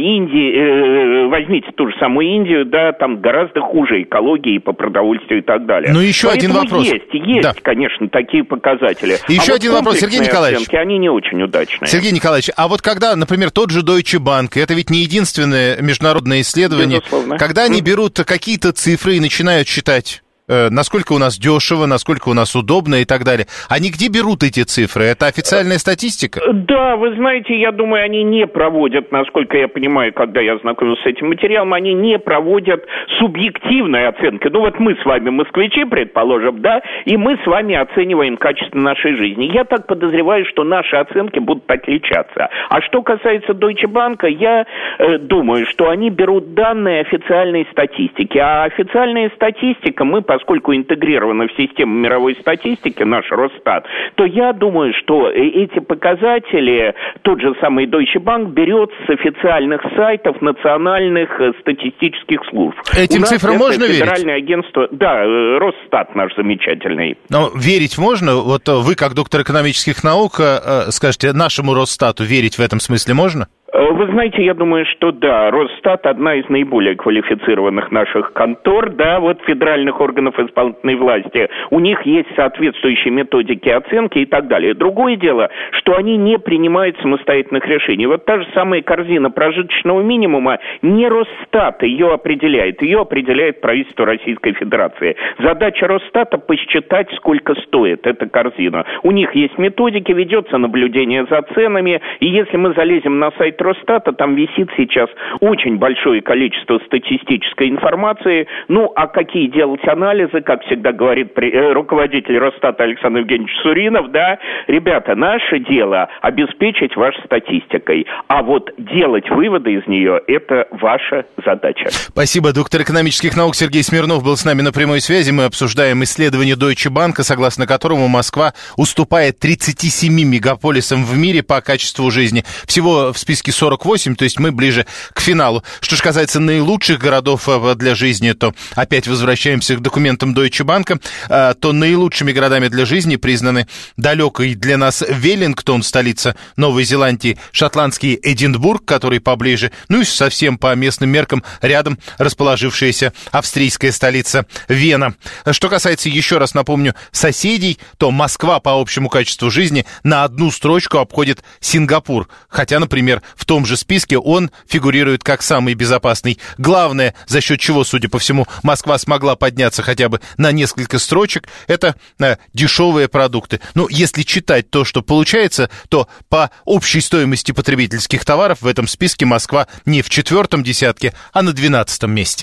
L: Индии, возьмите ту же самую Индию, да, там гораздо хуже экологии по продовольствию и так далее.
B: Но еще один вопрос.
L: Есть, да, конечно, такие показатели.
B: И еще один вопрос, Сергей Николаевич.
L: Оценки, они не очень удачные.
B: Сергей Николаевич, а вот когда, например, тот же Deutsche Bank, это ведь не единственное международное исследование, безусловно, когда они берут какие-то цифры и начинают считать, насколько у нас дешево, насколько у нас удобно и так далее. Они где берут эти цифры? Это официальная статистика?
L: Да, вы знаете, я думаю, они не проводят, насколько я понимаю, когда я знакомился с этим материалом, они не проводят субъективной оценки. Мы с вами москвичи, предположим, да, и мы с вами оцениваем качество нашей жизни. Я так подозреваю, что наши оценки будут отличаться. А что касается Deutsche Bank, я думаю, что они берут данные официальной статистики. А официальная статистика, поскольку интегрированы в систему мировой статистики, наш Росстат, то я думаю, что эти показатели тот же самый Deutsche Bank берет с официальных сайтов национальных статистических служб.
B: Этим цифрам можно верить?
L: Федеральное агентство, да, Росстат наш замечательный.
B: Но верить можно? Вот вы, как доктор экономических наук, скажете, нашему Росстату верить в этом смысле можно?
L: Вы знаете, я думаю, что да, Росстат одна из наиболее квалифицированных наших контор, да, федеральных органов исполнительной власти. У них есть соответствующие методики оценки и так далее. Другое дело, что они не принимают самостоятельных решений. Та же самая корзина прожиточного минимума, не Росстат ее определяет правительство Российской Федерации. Задача Росстата посчитать, сколько стоит эта корзина. У них есть методики, ведется наблюдение за ценами, и если мы залезем на сайт Росстата, там висит сейчас очень большое количество статистической информации. А какие делать анализы, как всегда говорит руководитель Росстата Александр Евгеньевич Суринов, да, ребята, наше дело обеспечить вашей статистикой, а делать выводы из нее – это ваша задача.
B: Спасибо. Доктор экономических наук Сергей Смирнов был с нами на прямой связи. Мы обсуждаем исследование Deutsche Bank, согласно которому Москва уступает 37 мегаполисам в мире по качеству жизни. Всего в списке 48, то есть мы ближе к финалу. Что же касается наилучших городов для жизни, то опять возвращаемся к документам Deutsche Bank, то наилучшими городами для жизни признаны далекий для нас Веллингтон, столица Новой Зеландии, шотландский Эдинбург, который поближе, и совсем по местным меркам рядом расположившаяся австрийская столица Вена. Что касается, еще раз напомню, соседей, то Москва по общему качеству жизни на одну строчку обходит Сингапур, хотя, например, в том же списке он фигурирует как самый безопасный. Главное, за счет чего, судя по всему, Москва смогла подняться хотя бы на несколько строчек, это дешевые продукты. Если читать то, что получается, то по общей стоимости потребительских товаров в этом списке Москва не в 4-м десятке, а на 12-м месте.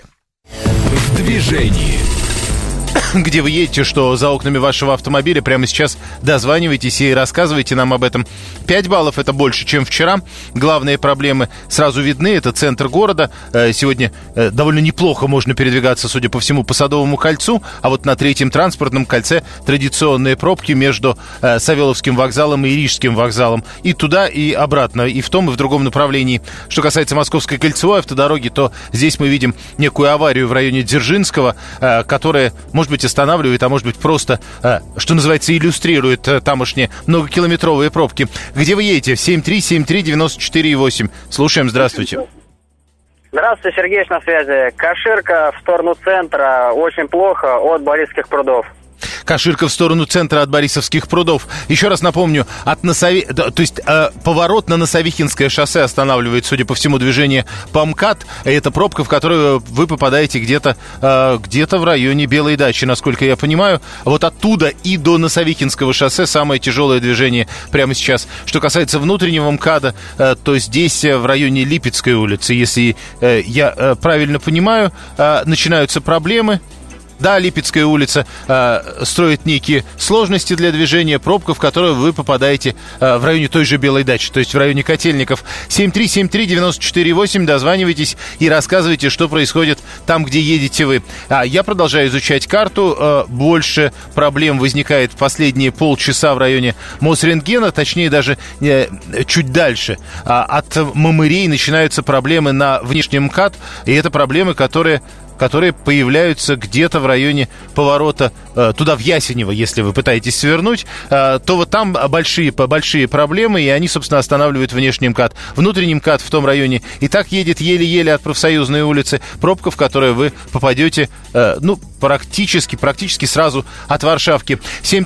A: В движении.
B: Где вы едете, что за окнами вашего автомобиля, прямо сейчас дозванивайтесь и рассказывайте нам об этом. 5 баллов — это больше, чем вчера. Главные проблемы сразу видны. Это центр города. Сегодня довольно неплохо можно передвигаться, судя по всему, по Садовому кольцу. А на 3-м транспортном кольце традиционные пробки между Савеловским вокзалом и Рижским вокзалом. И туда, и обратно, и в том, и в другом направлении. Что касается Московской кольцевой автодороги, то здесь мы видим некую аварию в районе Дзержинского, которая, может быть, останавливает, а может быть, просто, что называется, иллюстрирует тамошние многокилометровые пробки. Где вы едете? 7373948. Слушаем, здравствуйте.
M: Здравствуйте, Сергей, на связи. Каширка в сторону центра очень плохо от Борисских прудов.
B: Каширка в сторону центра от Борисовских прудов. Еще раз напомню, поворот на Носовихинское шоссе останавливает, судя по всему, движение по МКАД. Это пробка, в которую вы попадаете где-то в районе Белой дачи, насколько я понимаю. Вот оттуда и до Носовихинского шоссе самое тяжелое движение прямо сейчас. Что касается внутреннего МКАДа, то здесь в районе Липецкой улицы, если я правильно понимаю, начинаются проблемы. Да, Липецкая улица строит некие сложности для движения, пробка, в которую вы попадаете в районе той же Белой дачи, то есть в районе Котельников. 7373948, дозванивайтесь и рассказывайте, что происходит там, где едете вы. Я продолжаю изучать карту. Больше проблем возникает в последние полчаса в районе Мосрентгена, точнее даже чуть дальше. От Мамырей начинаются проблемы на внешнем МКАД, и это проблемы, которые появляются где-то в районе поворота туда, в Ясенево, если вы пытаетесь свернуть, то вот там большие проблемы, и они, собственно, останавливают внешний МКАД. Внутренний МКАД в том районе и так едет еле-еле от Профсоюзной улицы, пробка, в которую вы попадете, практически сразу от Варшавки.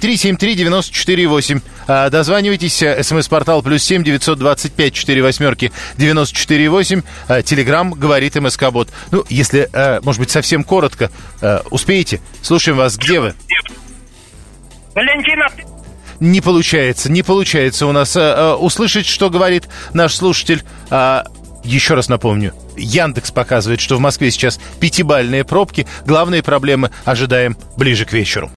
B: 7373948. Дозванивайтесь, смс-портал +7 925 48 94 Телеграм говорит МСК-бот. Если, может быть, совсем коротко, успеете? Слушаем вас. Где вы?
N: Валентина.
B: Не получается у нас услышать, что говорит наш слушатель. Еще раз напомню, Яндекс показывает, что в Москве сейчас 5-бальные пробки. Главные проблемы ожидаем ближе к вечеру.